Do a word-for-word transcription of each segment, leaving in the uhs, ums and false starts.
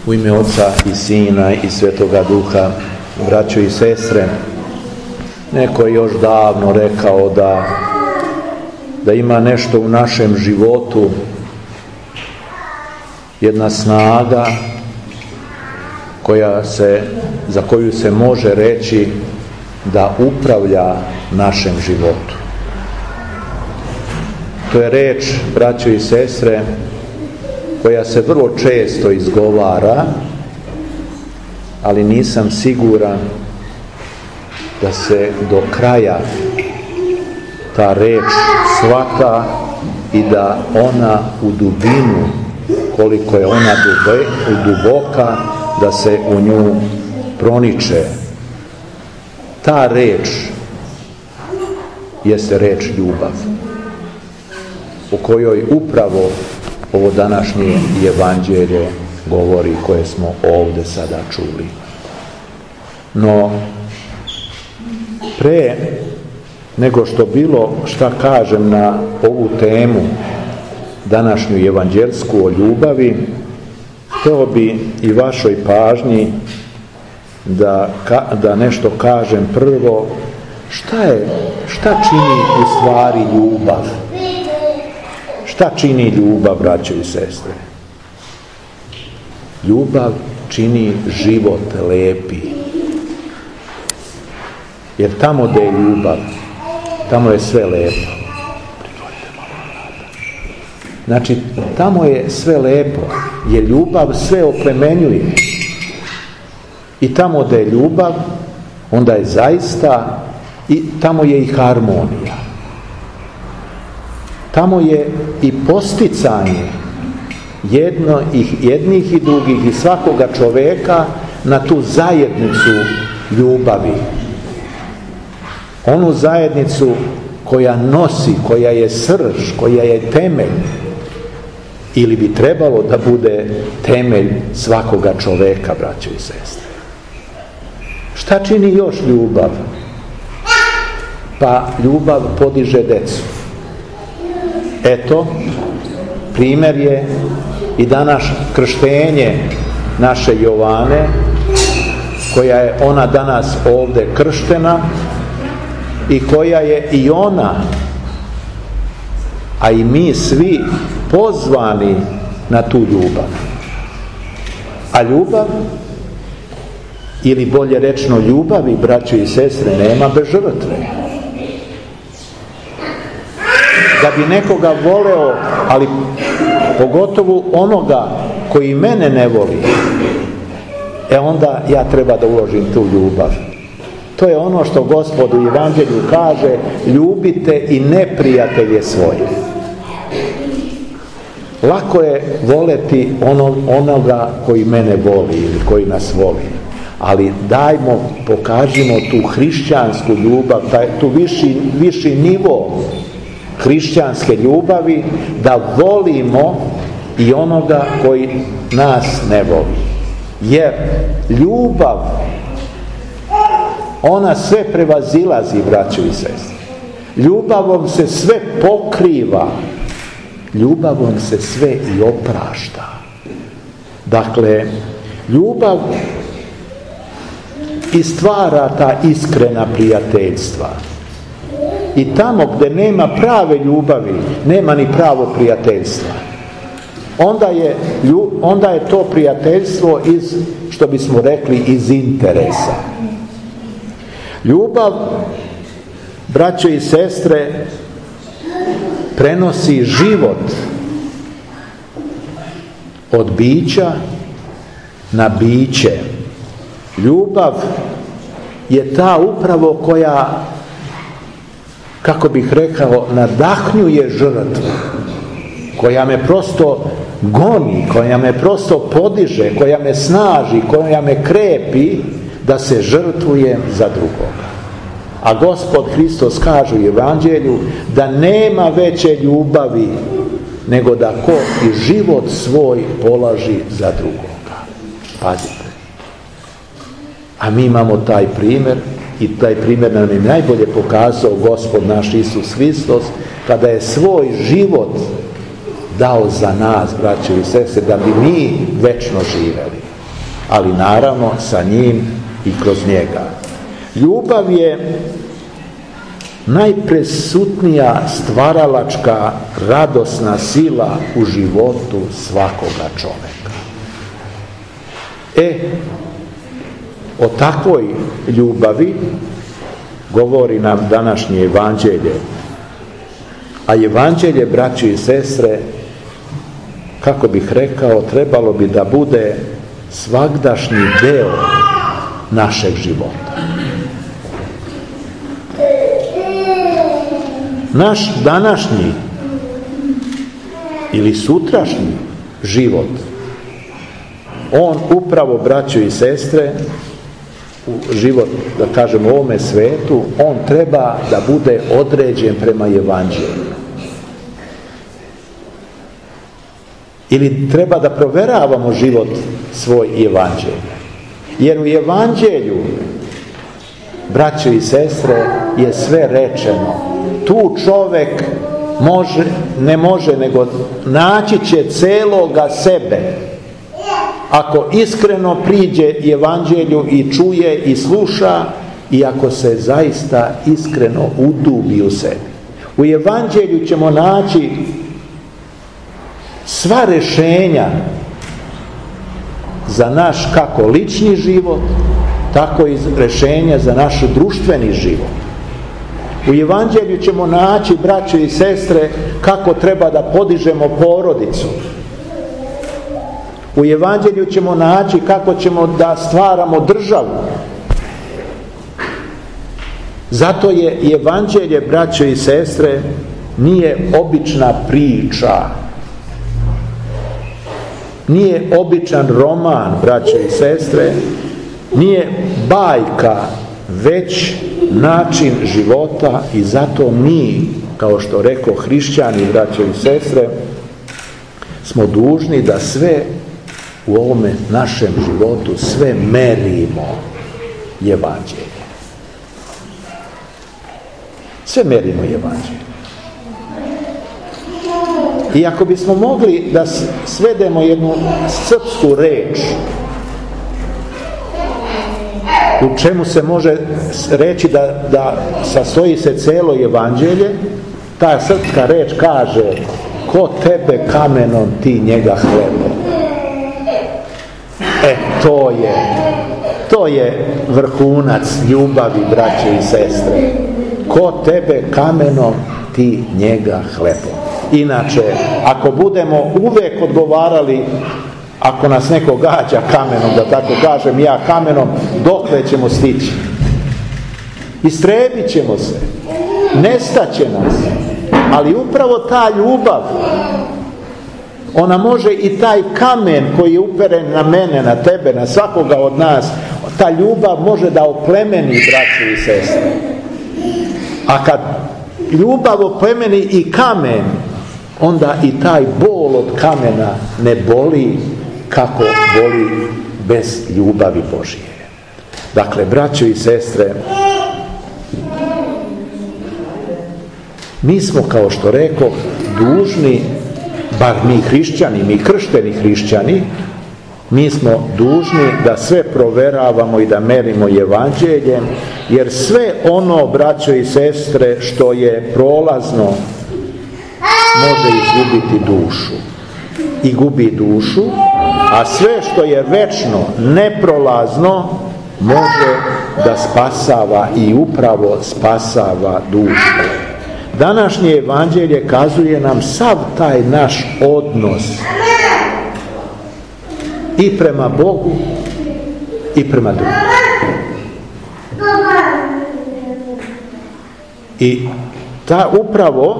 U ime Oca i Sina i Svetoga Duha, braćo i sestre, neko je još davno rekao da, da ima nešto u našem životu, jedna snaga koja se, za koju se može reći da upravlja našem životu. To je reč, braćo i sestre, koja se vrlo često izgovara, ali nisam siguran da se do kraja ta reč shvata i da ona u dubinu, koliko je ona dube, duboka, da se u nju proniče. Ta reč jeste reč ljubav, o kojoj upravo ovo današnje evanđelje govori, koje smo ovdje sada čuli. No, pre nego što bilo šta kažem na ovu temu današnju evanđelsku o ljubavi, htio bi i vašoj pažnji da, da nešto kažem prvo, šta je, šta čini u stvari ljubav? Šta čini ljubav, braćo i sestre? Ljubav čini život lepi. Jer tamo gdje je ljubav, tamo je sve lepo. Znači, tamo je sve lepo, jer ljubav sve oplemenjuje. I tamo gdje je ljubav, onda je zaista, i tamo je i harmonija. Tamo je i posticanje jedno, jednih i drugih i svakoga čoveka na tu zajednicu ljubavi. Onu zajednicu koja nosi, koja je srž, koja je temelj, ili bi trebalo da bude temelj svakoga čoveka, braćo i sestre. Šta čini još ljubav? Pa ljubav podiže decu. Eto, primjer je i danas krštenje naše Jovane, koja je ona danas ovdje krštena i koja je i ona, a i mi svi pozvani na tu ljubav. A ljubav, ili bolje rečeno ljubavi, braćo i sestre, nema bez žrtve. Da bi nekoga voleo, ali pogotovo onoga koji mene ne voli, e onda ja treba da uložim tu ljubav. To je ono što Gospod u Evanđelju kaže: ljubite i neprijatelje svoje. Lako je voleti ono, onoga koji mene voli ili koji nas voli, ali dajmo, pokažimo tu hrišćansku ljubav, taj, tu viši, viši nivo hrišćanske ljubavi, da volimo i onoga koji nas ne voli. Jer ljubav, ona sve prevazilazi, braćo i sestre. Ljubavom se sve pokriva, ljubavom se sve i oprašta. Dakle, ljubav i stvara ta iskrena prijateljstva. I tamo gdje nema prave ljubavi, nema ni pravo prijateljstva. Onda je, onda je to prijateljstvo iz, što bismo rekli, iz interesa. Ljubav, braćo i sestre, prenosi život od bića na biće. Ljubav je ta upravo koja, kako bih rekao, nadahnjuje žrtvu, koja me prosto goni, koja me prosto podiže, koja me snaži, koja me krepi da se žrtvujem za drugoga. A Gospod Hristos kaže u Evanđelju da nema veće ljubavi nego da ko i život svoj polaži za drugoga. Pazite. A mi imamo taj primjer, i taj primjer nam je najbolje pokazao Gospod naš Isus Hristos, kada je svoj život dao za nas, braćo i sestre, da bi mi večno živjeli. ali naravno sa njim i kroz njega. Ljubav je najpresutnija stvaralačka radosna sila u životu svakoga čoveka. E, o takvoj ljubavi govori nam današnje evanđelje. A evanđelje, braći i sestre, kako bih rekao, trebalo bi da bude svagdašnji deo našeg života. Naš današnji ili sutrašnji život, on upravo, braćo i sestre, u život, da kažem, u ovome svetu, on treba da bude određen prema evanđelju. Ili treba da proveravamo život svoj evanđelja. Jer u evanđelju, braćo i sestre, je sve rečeno. Tu čovek može, ne može, nego naći će celoga sebe ako iskreno priđe evanđelju i čuje i sluša i ako se zaista iskreno udubi u sebi. U evanđelju ćemo naći sva rješenja za naš kako lični život, tako i rješenja za naš društveni život. U evanđelju ćemo naći, braće i sestre, kako treba da podižemo porodicu. U evanđelju ćemo naći kako ćemo da stvaramo državu. Zato je evanđelje, braće i sestre, nije obična priča, nije običan roman, braće i sestre, nije bajka, već način života. I zato mi, kao što rekao, hrišćani, braće i sestre, smo dužni da sve u ovome našem životu sve merimo evanđelje. Sve merimo evanđelje. I ako bismo mogli da svedemo jednu srpsku reč u čemu se može reći da, da sastoji se celo evanđelje, ta srpska reč kaže: ko tebe kamenom, ti njega hlebom. E, to je to je vrhunac ljubavi, braće i sestre. Ko tebe kamenom, ti njega hlebom. Inače, ako budemo uvek odgovarali, ako nas neko gađa kamenom, da tako kažem ja kamenom, dokle ćemo stići? Istrebit ćemo se, nestaće nas. Ali upravo ta ljubav, ona može i taj kamen koji je uperen na mene, na tebe, na svakoga od nas, ta ljubav može da oplemeni, braće i sestre. A kad ljubav oplemeni i kamen, onda i taj bol od kamena ne boli kako boli bez ljubavi Božije. Dakle, braćo i sestre, mi smo, kao što rekao, dužni, bar mi hrišćani, mi kršteni hrišćani, mi smo dužni da sve proveravamo i da merimo evanđeljem, jer sve ono, braćo i sestre, što je prolazno, može izgubiti dušu. I gubi dušu, a sve što je večno, neprolazno, može da spasava i upravo spasava dušu. Današnje evanđelje kazuje nam sav taj naš odnos i prema Bogu i prema drugim. I ta upravo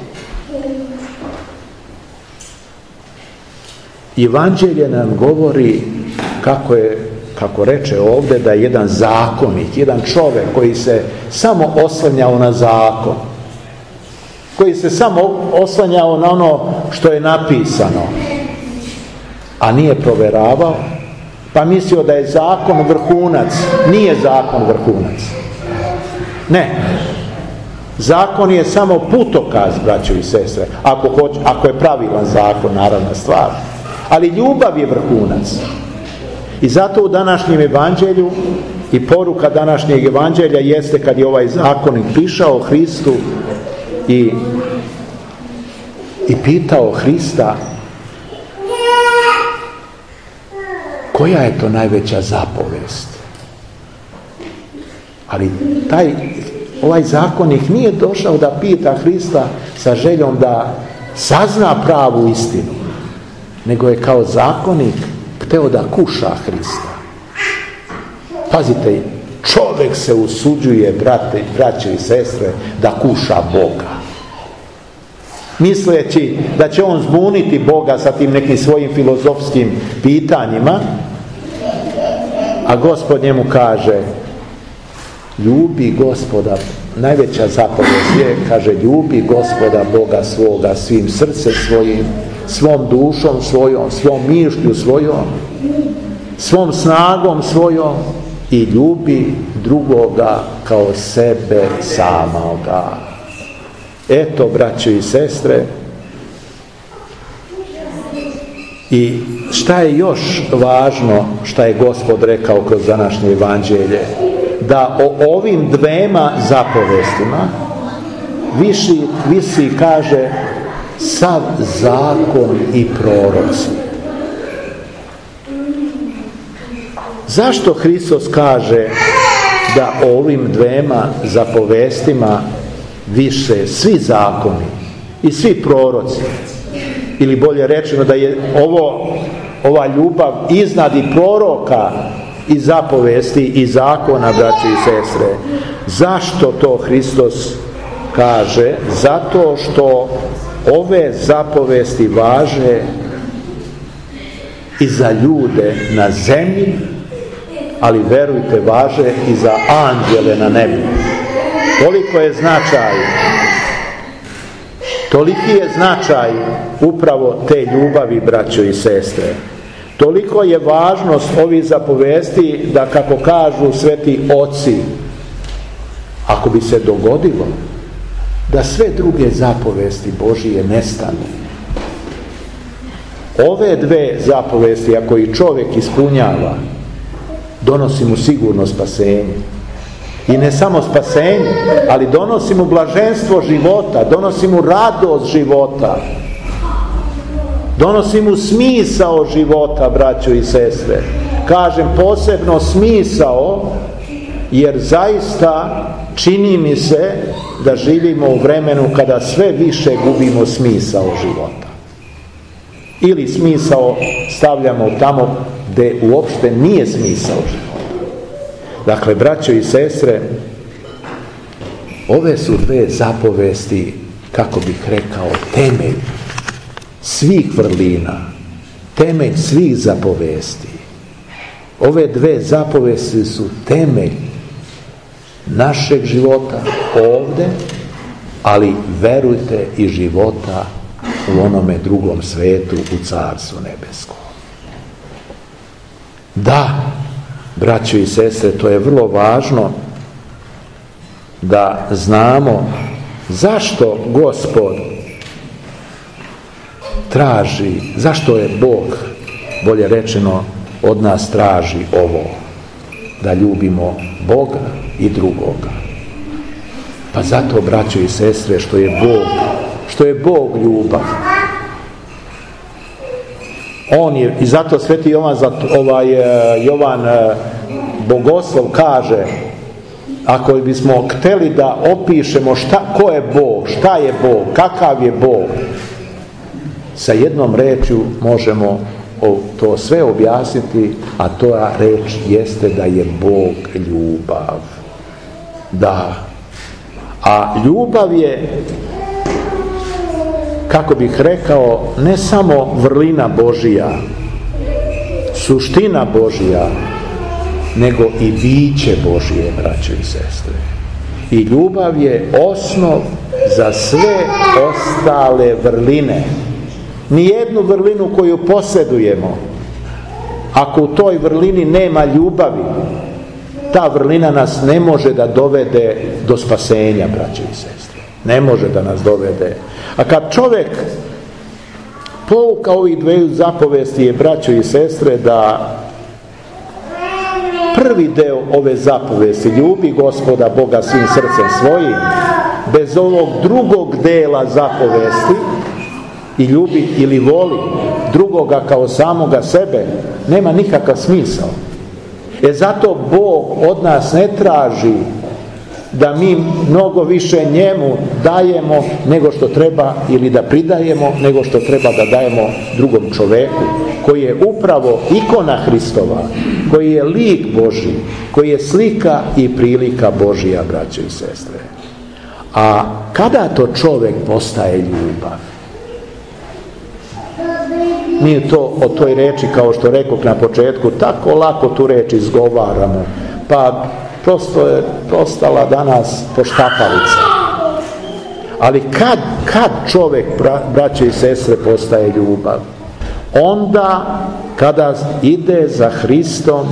evanđelje nam govori, kako je, kako reče ovdje, da je jedan zakonik, jedan čovjek koji se samo oslanjao na zakon, koji se samo oslanjao na ono što je napisano, a nije proveravao, pa mislio da je zakon vrhunac. Nije zakon vrhunac. Ne. Zakon je samo putokaz, braćo i sestre, ako, hoć, ako je pravilan zakon, naravna stvar. Ali ljubav je vrhunac. I zato u današnjem evanđelju i poruka današnjeg evanđelja jeste kad je ovaj zakonik prišao Hristu i, i pitao Hrista koja je to najveća zapovest. Ali taj, ovaj zakonik nije došao da pita Hrista sa željom da sazna pravu istinu, nego je kao zakonik hteo da kuša Hrista. Pazite, čovjek se usuđuje, brate, braće i sestre, da kuša Boga. Misleći da će on zbuniti Boga sa tim nekim svojim filozofskim pitanjima, a Gospod njemu kaže, ljubi Gospoda, najveća zapovest je, kaže, ljubi Gospoda Boga svoga svim srcem svojim, svom dušom svojom, svom mišlju svojom, svom snagom svojom i ljubi drugoga kao sebe samoga. Eto, braćo i sestre, i šta je još važno šta je Gospod rekao kroz današnje evanđelje? Da o ovim dvema zapovestima visi, visi kaže, sav zakon i proroci. Zašto Hristos kaže da o ovim dvema zapovestima više svi zakoni i svi proroci? Ili bolje rečeno da je ovo, ova ljubav iznad i proroka i zapovesti i zakona, braće i sestre. Zašto to Hristos kaže? Zato što ove zapovesti važe i za ljude na zemlji, ali verujte, važe i za anđele na nebu. Toliko je značaj, toliki je značaj upravo te ljubavi, braćo i sestre. Toliko je važnost ovih zapovesti da, kako kažu sveti oci, ako bi se dogodilo da sve druge zapovesti Božije nestanu, ove dve zapovesti, ako i čovjek ispunjava, donosi mu sigurno spasenje. I ne samo spasenje, ali donosi mu blaženstvo života, donosi mu radost života, donosi mu smisao života, braćo i sestre. Kažem posebno smisao, jer zaista čini mi se da živimo u vremenu kada sve više gubimo smisao života. Ili smisao stavljamo tamo gdje uopšte nije smisao života. Dakle, braćo i sestre, ove su dve zapovesti, kako bih rekao, temelj svih vrlina, temelj svih zapovesti. Ove dve zapovesti su temelj našeg života ovdje, ali verujte i života u onome drugom svetu, u Carstvu nebeskom. Da, braćo i sestre, to je vrlo važno da znamo zašto Gospod traži, zašto je Bog, bolje rečeno, od nas traži ovo, da ljubimo Boga i drugoga. Pa zato, braćo i sestre, što je Bog, što je Bog ljubav. On je, i zato sveti Jovan, ovaj, Jovan Bogoslov kaže, ako bismo htjeli da opišemo šta, ko je Bog, šta je Bog, kakav je Bog, sa jednom rečju možemo to sve objasniti, a to reč jeste da je Bog ljubav. Da. A ljubav je, kako bih rekao, ne samo vrlina Božija, suština Božija, nego i biće Božije, braćo i sestre. I ljubav je osnov za sve ostale vrline. Nijednu vrlinu koju posjedujemo, ako u toj vrlini nema ljubavi, ta vrlina nas ne može da dovede do spasenja, braće i sestre. Ne može da nas dovede. A kad čovjek, pouka ovih dveju zapovesti je, braćo i sestre, da prvi deo ove zapovesti, ljubi Gospoda Boga svim srcem svojim, bez ovog drugog dela zapovesti, i ljubi ili voli drugoga kao samoga sebe, nema nikakav smisao. E zato Bog od nas ne traži da mi mnogo više njemu dajemo nego što treba, ili da pridajemo nego što treba da dajemo drugom čoveku, koji je upravo ikona Hristova, koji je lik Božji, koji je slika i prilika Božja, braćo i sestre. A kada to čovjek postaje ljubav? Nije to o toj reči, kao što rekoh na početku, tako lako tu reč izgovaramo, pa prosto je postala danas poštapalica. Ali kad, kad čovjek, braće i sestre, postaje ljubav? Onda kada ide za Hristom,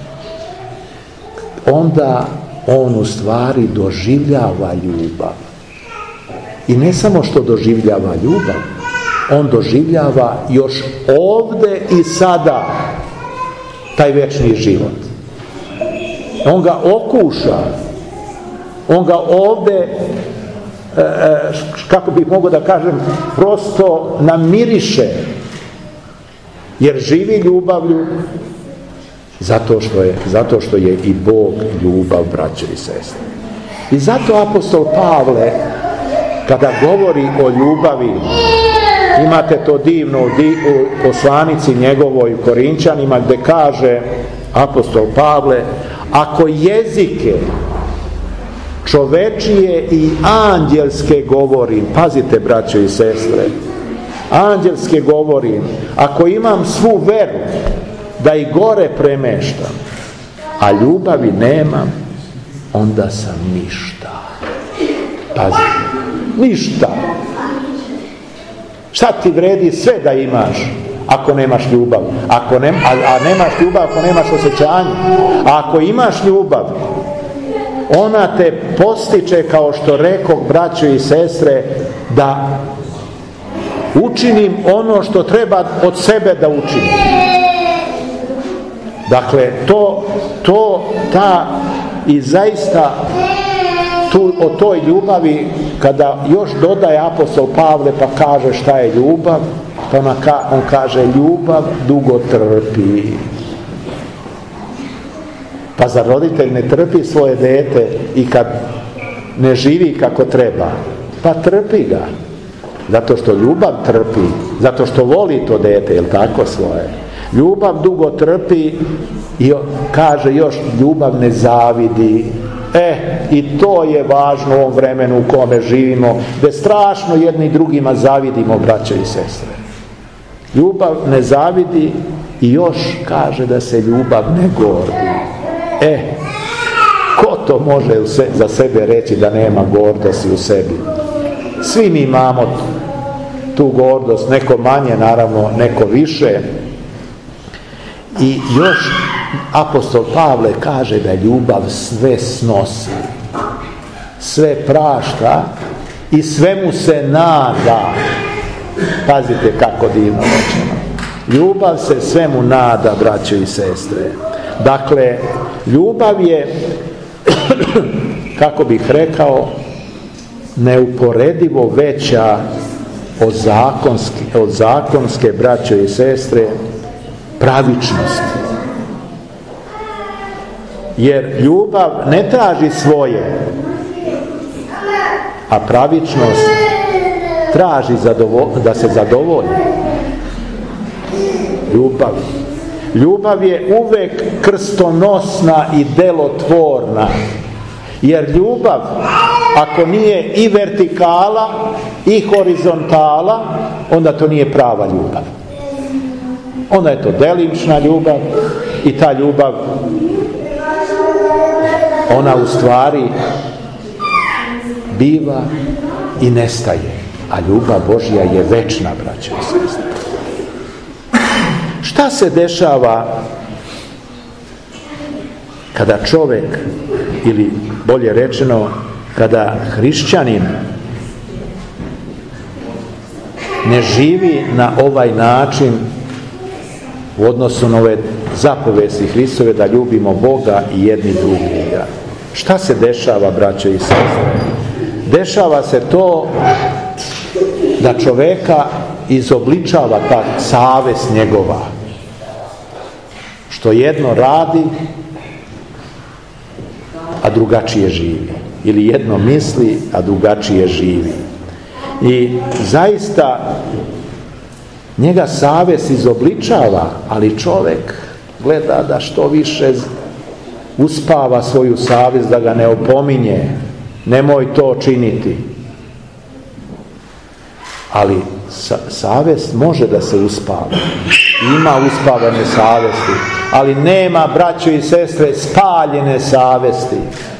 onda on u stvari doživljava ljubav. I ne samo što doživljava ljubav, on doživljava još ovde i sada taj večni život. On ga okuša, on ga ovde, kako bih mogao da kažem, prosto namiriše, jer živi ljubavlju, zato što je, zato što je i Bog ljubav, braćo i sestre. I zato apostol Pavle, kada govori o ljubavi, imate to divno u poslanici njegovoj u Korinčanima, gdje kaže apostol Pavle: ako jezike čovečije i anđelske govorim, pazite braćo i sestre, anđelske govorim, ako imam svu veru da i gore premeštam, a ljubavi nemam, onda sam ništa. Pazite, ništa. Šta ti vredi sve da imaš ako nemaš ljubav? Ako ne, a, a nemaš ljubav ako nemaš osjećanje. A ako imaš ljubav, ona te postiče, kao što rekoh, braćo i sestre, da učinim ono što treba od sebe da učinim. Dakle, to, to, ta i zaista tu, o toj ljubavi, kada još dodaje apostol Pavle pa kaže šta je ljubav, pa on, on kaže ljubav dugo trpi. Pa zar roditelj ne trpi svoje dete i kad ne živi kako treba? Pa trpi ga. Zato što ljubav trpi, zato što voli to dete, jel tako, svoje. Ljubav dugo trpi i kaže još ljubav ne zavidi. E, i to je važno u ovom vremenu u kome živimo, gdje strašno jedni drugima zavidimo, braćo i sestre. Ljubav ne zavidi i još kaže da se ljubav ne gordi. E, ko to može za sebe reći da nema gordosti u sebi? Svi mi imamo tu gordost, neko manje naravno, neko više. I još apostol Pavle kaže da ljubav sve snosi, sve prašta i svemu se nada. Pazite kako divno rečeno. Ljubav se svemu nada, braćo i sestre. Dakle, ljubav je, kako bih rekao, neuporedivo veća od zakonske, od zakonske, braćo i sestre, pravičnosti. Jer ljubav ne traži svoje, a pravičnost traži zadovo- da se zadovolji. Ljubav. Ljubav je uvek krstonosna i delotvorna. Jer ljubav, ako nije i vertikala i horizontala, onda to nije prava ljubav. Onda je to delimična ljubav i ta ljubav, ona u stvari biva i nestaje. A ljubav Božja je večna, braćo i sestre. Šta se dešava kada čovjek, ili bolje rečeno, kada hrišćanin ne živi na ovaj način u odnosu na ove zapovesti Hristove da ljubimo Boga i jedni drugoga. Šta se dešava, braćo i sestre? Dešava se to da čoveka izobličava ta savest njegova, što jedno radi, a drugačije živi. Ili jedno misli, a drugačije živi. I zaista njega savest izobličava, ali čovjek gleda da što više uspava svoju savest, da ga ne opominje. Nemoj to činiti. Ali sa, savest može da se uspava. Ima uspavane savesti, ali nema, braćo i sestre, spaljene savesti.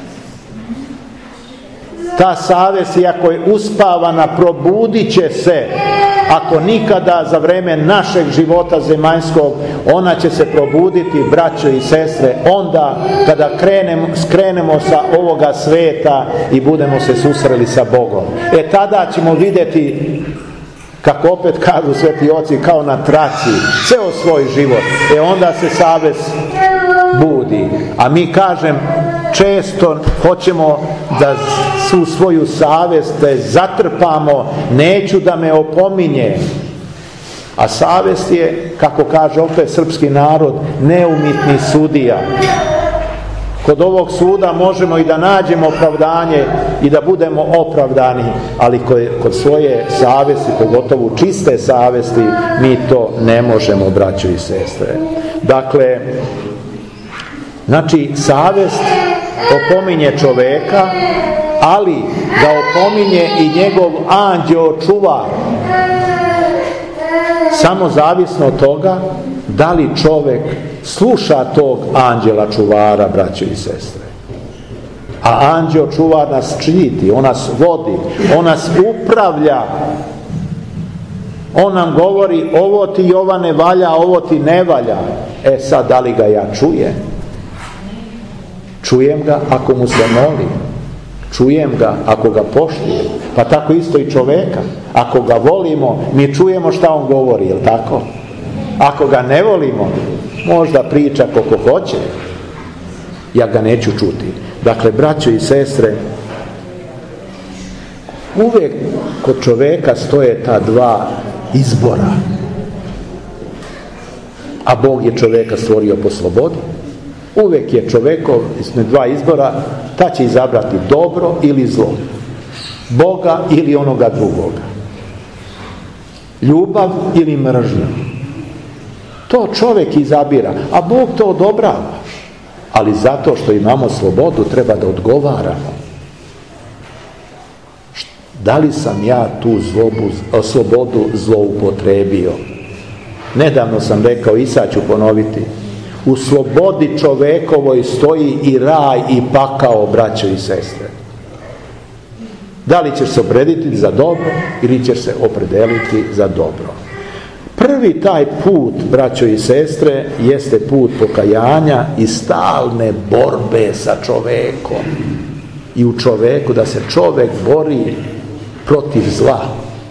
Ta savest, iako je uspavana, probudit će se. Ako nikada za vreme našeg života zemaljskog, ona će se probuditi, braćo i sestre, onda kada krenemo, skrenemo sa ovoga sveta i budemo se susreli sa Bogom. E tada ćemo vidjeti, kako opet kažu sveti oci, kao na traci, ceo svoj život. E onda se savest budi. A mi, kažem, često hoćemo da svu svoju savest zatrpamo, neću da me opominje. A savest je, kako kaže opet srpski narod, neumitni sudija. Kod ovog suda možemo i da nađemo opravdanje i da budemo opravdani, ali kod svoje savesti, pogotovo čiste savesti, mi to ne možemo, braćo i sestre. Dakle, znači, savest opominje čoveka, ali da opominje i njegov anđeo čuvar. Samo zavisno od toga da li čovjek sluša tog anđela čuvara, braćo i sestre. A anđeo čuvar nas štiti, on nas vodi, on nas upravlja. On nam govori, ovo ti Jovane valja, ovo ti ne valja. E sad, da li ga ja čujem? Čujem ga ako mu se molim. Čujem ga ako ga poštujem. Pa tako isto i čoveka. Ako ga volimo, mi čujemo šta on govori, jel tako? Ako ga ne volimo, možda priča koliko hoće, ja ga neću čuti. Dakle, braćo i sestre, uvijek kod čoveka stoje ta dva izbora. A Bog je čoveka stvorio po slobodi. Uvijek je čovekov između dva izbora, ta će izabrati dobro ili zlo, Boga ili onoga drugoga, ljubav ili mržnja. To čovjek izabira, a Bog to odobrava. Ali zato što imamo slobodu, treba da odgovaramo. Da li sam ja tu zlobu, slobodu zloupotrebio? Nedavno sam rekao, i sad ću ponoviti, u slobodi čovekovoj stoji i raj i pakao, braćo i sestre. Da li ćeš se opredeliti za dobro ili ćeš se opredeliti za dobro? Prvi taj put, braćo i sestre, jeste put pokajanja i stalne borbe sa čovekom. I u čoveku, da se čovek bori protiv zla,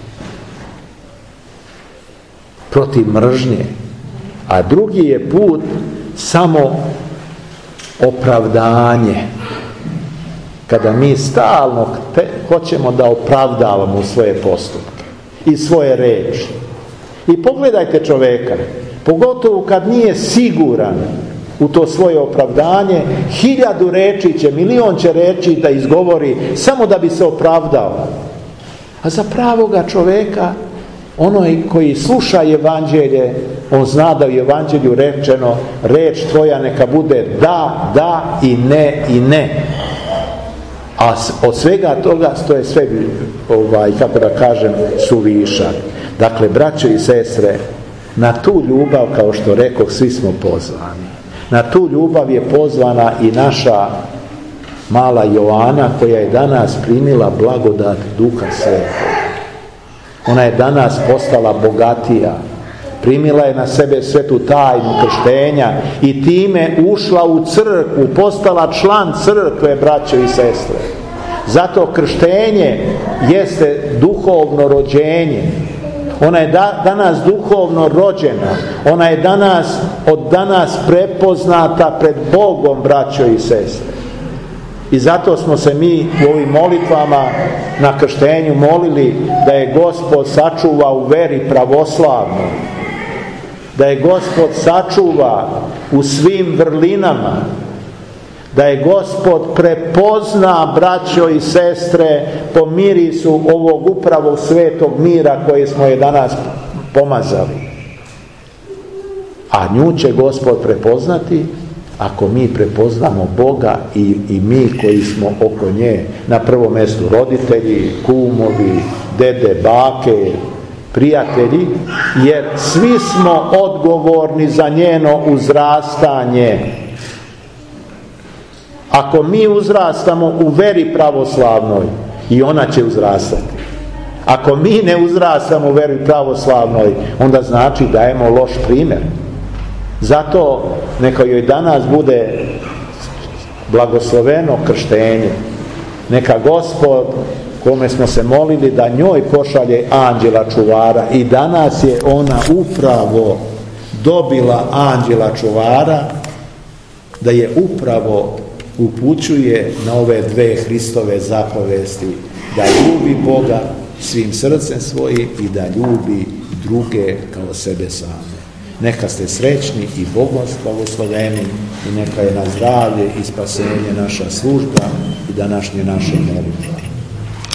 protiv mržnje. A drugi je put samo opravdanje. Kada mi stalno te, hoćemo da opravdavamo svoje postupke i svoje reči. I pogledajte čoveka, pogotovo kad nije siguran u to svoje opravdanje, hiljadu reči će, milion će reči da izgovori samo da bi se opravdao. A za pravoga čoveka, onaj koji sluša evanđelje, on zna da je u evanđelju rečeno, reč tvoja neka bude da, da i ne i ne. A od svega toga stoje sve, ovaj, kako da kažem, suvišak. Dakle, braćo i sestre, na tu ljubav, kao što rekoh, svi smo pozvani. Na tu ljubav je pozvana i naša mala Joana, koja je danas primila blagodat Duha Svetog. Ona je danas postala bogatija. Primila je na sebe svetu tajnu krštenja i time ušla u crkvu, postala član crkve, braćo i sestre. Zato krštenje jeste duhovno rođenje. Ona je da, danas duhovno rođena. Ona je danas, od danas prepoznata pred Bogom, braćo i sestre. I zato smo se mi u ovim molitvama na krštenju molili da je Gospod sačuva u veri pravoslavnoj, da je Gospod sačuva u svim vrlinama, da je Gospod prepozna, braćo i sestre, po mirisu ovog upravo svetog mira koje smo je danas pomazali. A nju će Gospod prepoznati ako mi prepoznamo Boga i, i mi koji smo oko nje, na prvom mjestu roditelji, kumovi, dede, bake, prijatelji, jer svi smo odgovorni za njeno uzrastanje. Ako mi uzrastamo u veri pravoslavnoj, i ona će uzrastati. Ako mi ne uzrastamo u veri pravoslavnoj, onda znači dajemo loš primjer. Zato neka joj danas bude blagosloveno krštenje. Neka Gospod, kome smo se molili da njoj pošalje anđela čuvara, i danas je ona upravo dobila anđela čuvara, da je upravo upućuje na ove dve Hristove zapovesti, da ljubi Boga svim srcem svojim i da ljubi druge kao sebe same. Neka ste srećni i Bogom blagosloveni i neka je na zdravlje i spasenje naša služba i današnje naše molitve.